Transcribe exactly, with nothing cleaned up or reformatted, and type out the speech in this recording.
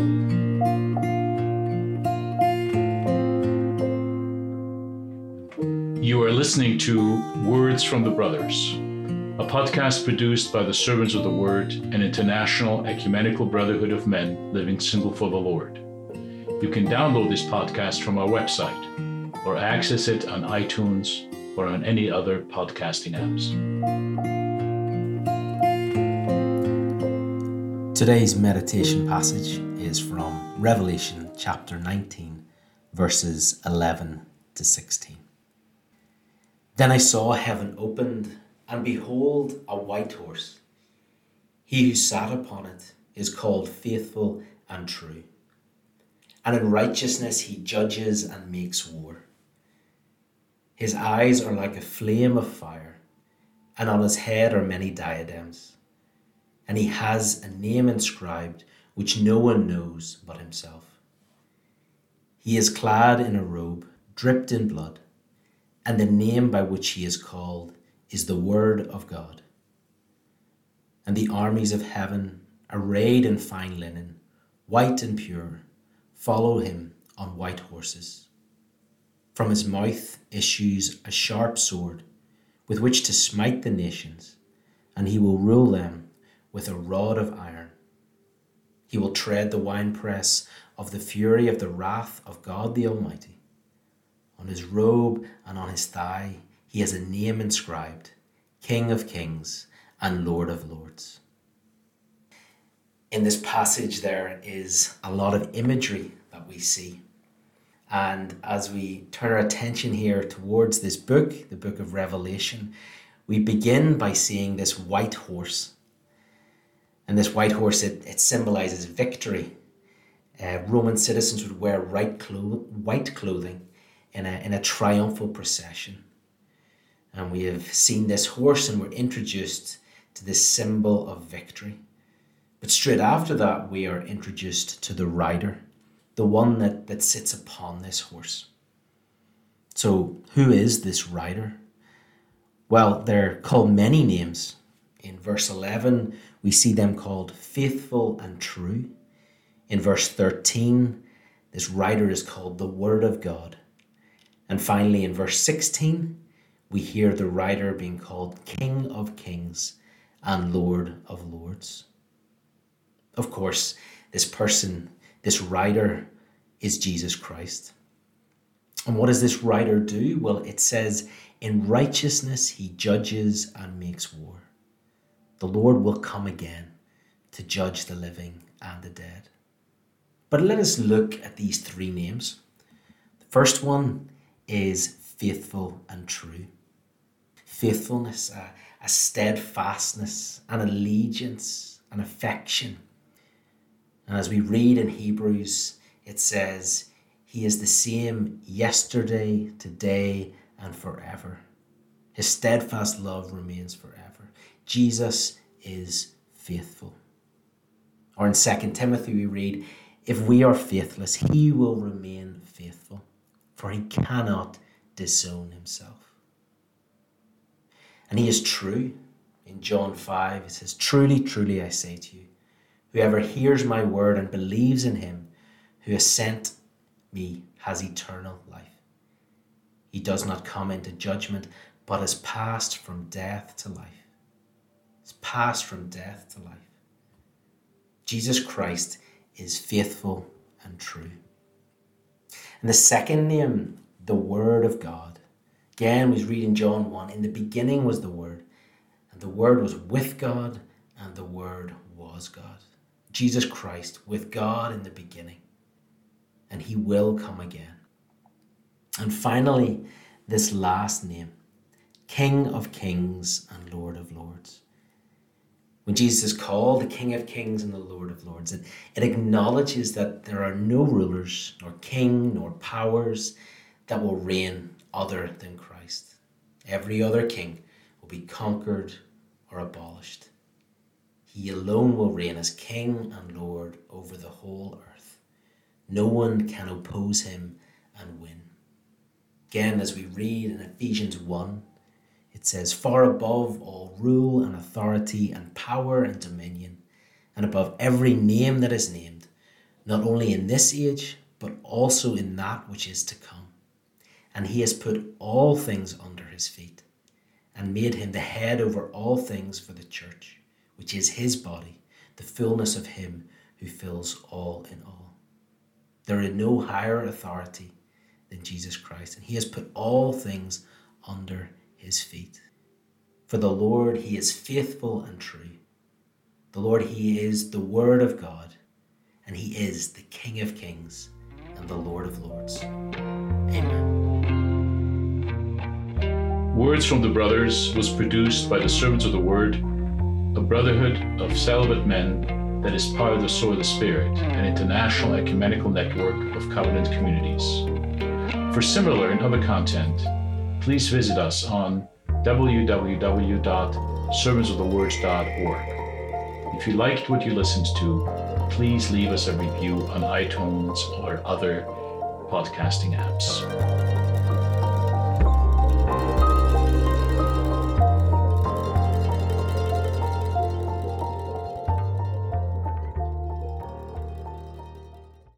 You are listening to Words from the Brothers, a podcast produced by the Servants of the Word, an international ecumenical brotherhood of men living single for the Lord. You can download this podcast from our website or access it on iTunes or on any other podcasting apps. Today's meditation passage is from Revelation chapter nineteen, verses eleven to sixteen. Then I saw heaven opened, and behold, a white horse. He who sat upon it is called Faithful and True, and in righteousness he judges and makes war. His eyes are like a flame of fire, and on his head are many diadems. And he has a name inscribed which no one knows but himself. He is clad in a robe dripped in blood, and the name by which he is called is the Word of God. And the armies of heaven, arrayed in fine linen, white and pure, follow him on white horses. From his mouth issues a sharp sword with which to smite the nations, and he will rule them with a rod of iron. He will tread the winepress of the fury of the wrath of God the Almighty. On his robe and on his thigh he has a name inscribed, King of Kings and Lord of Lords. In this passage there is a lot of imagery that we see. And as we turn our attention here towards this book, the book of Revelation, we begin by seeing this white horse. And this white horse, it, it symbolizes victory. Uh, Roman citizens would wear white, clo- white clothing in a, in a triumphal procession. And we have seen this horse and we're introduced to this symbol of victory. But straight after that, we are introduced to the rider, the one that, that sits upon this horse. So who is this rider? Well, they're called many names. In verse eleven, we see them called Faithful and True. In verse thirteen, this rider is called the Word of God. And finally, in verse sixteen, we hear the rider being called King of Kings and Lord of Lords. Of course, this person, this rider, is Jesus Christ. And what does this rider do? Well, it says, in righteousness he judges and makes war. The Lord will come again to judge the living and the dead. But let us look at these three names. The first one is Faithful and True. Faithfulness, a, a steadfastness, an allegiance, an affection. And as we read in Hebrews, it says, he is the same yesterday, today, and forever. His steadfast love remains forever. Jesus is faithful. Or in Second Timothy we read, if we are faithless, he will remain faithful, for he cannot disown himself. And he is true. In John five, it says, truly, truly, I say to you, whoever hears my word and believes in him who has sent me has eternal life. He does not come into judgment, but has passed from death to life. Has passed from death to life. Jesus Christ is faithful and true. And the second name, the Word of God. Again, we read in John one, in the beginning was the Word, and the Word was with God, and the Word was God. Jesus Christ with God in the beginning, and he will come again. And finally, this last name, King of Kings and Lord of Lords. When Jesus is called the King of Kings and the Lord of Lords, it, it acknowledges that there are no rulers, nor king, nor powers that will reign other than Christ. Every other king will be conquered or abolished. He alone will reign as King and Lord over the whole earth. No one can oppose him and win. Again, as we read in Ephesians one, it says, far above all rule and authority and power and dominion, and above every name that is named, not only in this age, but also in that which is to come. And he has put all things under his feet, and made him the head over all things for the church, which is his body, the fullness of him who fills all in all. There is no higher authority than Jesus Christ, and he has put all things under his feet. For the Lord, he is faithful and true. The Lord, he is the Word of God, and he is the King of kings and the Lord of lords. Amen. Words from the Brothers was produced by the Servants of the Word, a brotherhood of celibate men that is part of the Sword of the Spirit, an international ecumenical network of covenant communities. For similar and other content, please visit us on w w w dot servants of the words dot org. If you liked what you listened to, please leave us a review on iTunes or other podcasting apps.